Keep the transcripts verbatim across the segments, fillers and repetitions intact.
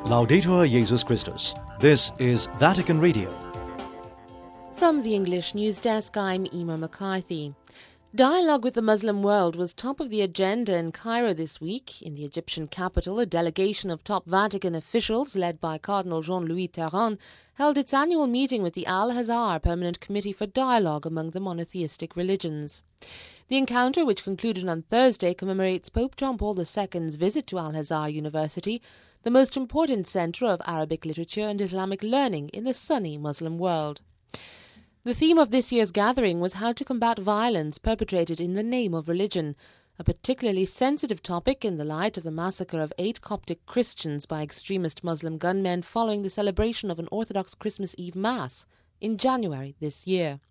Laudetur Jesus Christus. This is Vatican Radio. From the English News Desk, I'm Emma McCarthy. Dialogue with the Muslim world was top of the agenda in Cairo this week. In the Egyptian capital, a delegation of top Vatican officials, led by Cardinal Jean-Louis Théron, held its annual meeting with the Al-Azhar Permanent Committee for Dialogue among the monotheistic religions. The encounter, which concluded on Thursday, commemorates Pope John Paul the Second's visit to Al-Azhar University, the most important centre of Arabic literature and Islamic learning in the Sunni Muslim world. The theme of this year's gathering was how to combat violence perpetrated in the name of religion, a particularly sensitive topic in the light of the massacre of eight Coptic Christians by extremist Muslim gunmen following the celebration of an Orthodox Christmas Eve Mass in January this year.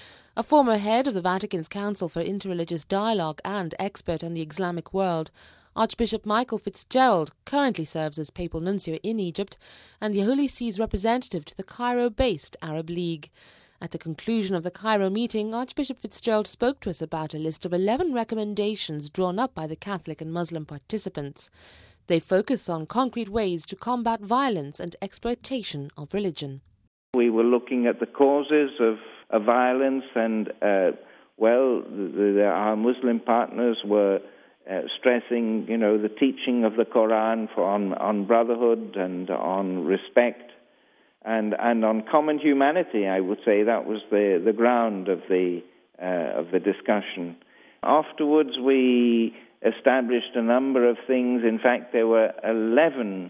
A former head of the Vatican's Council for Interreligious Dialogue and expert on the Islamic world, Archbishop Michael Fitzgerald currently serves as Papal Nuncio in Egypt and the Holy See's representative to the Cairo-based Arab League. At the conclusion of the Cairo meeting, Archbishop Fitzgerald spoke to us about a list of eleven recommendations drawn up by the Catholic and Muslim participants. They focus on concrete ways to combat violence and exploitation of religion. We were looking at the causes of, of violence and, uh, well, the, the, our Muslim partners were uh, stressing, you know, the teaching of the Quran for, on, on brotherhood and on respect. And, and on common humanity, I would say that was the, the ground of the uh, of the discussion. Afterwards, we established a number of things. In fact, there were eleven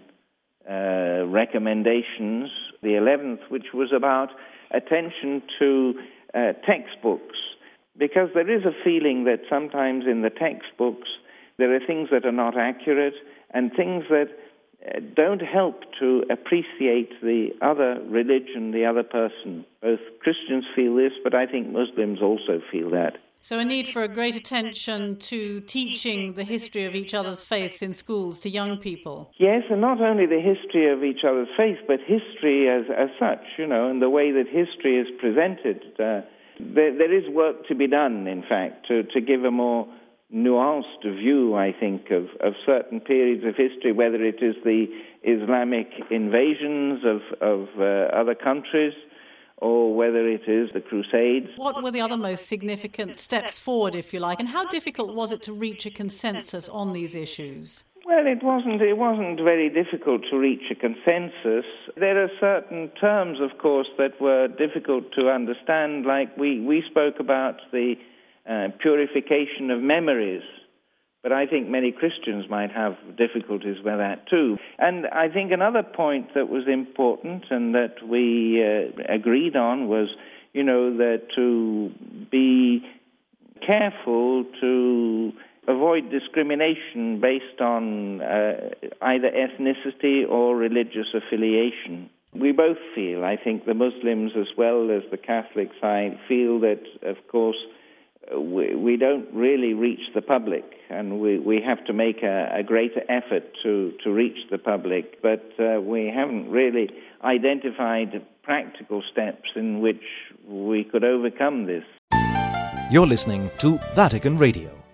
uh, recommendations. The eleventh, which was about attention to uh, textbooks, because there is a feeling that sometimes in the textbooks there are things that are not accurate and things that don't help to appreciate the other religion, the other person. Both Christians feel this, but I think Muslims also feel that. So a need for a great attention to teaching the history of each other's faiths in schools to young people. Yes, and not only the history of each other's faith, but history as, as such, you know, and the way that history is presented. Uh, there, there is work to be done, in fact, to, to give a more nuanced view, I think, of, of certain periods of history, whether it is the Islamic invasions of, of uh, other countries or whether it is the Crusades. What were the other most significant steps forward, if you like, and how difficult was it to reach a consensus on these issues? Well, it wasn't, it wasn't very difficult to reach a consensus. There are certain terms, of course, that were difficult to understand, like we, we spoke about the Uh, purification of memories, but I think many Christians might have difficulties with that too. And I think another point that was important and that we uh, agreed on was, you know, that to be careful to avoid discrimination based on uh, either ethnicity or religious affiliation. We both feel, I think the Muslims as well as the Catholic side feel that, of course, We, we don't really reach the public, and we, we have to make a, a greater effort to, to reach the public, but uh, we haven't really identified practical steps in which we could overcome this. You're listening to Vatican Radio.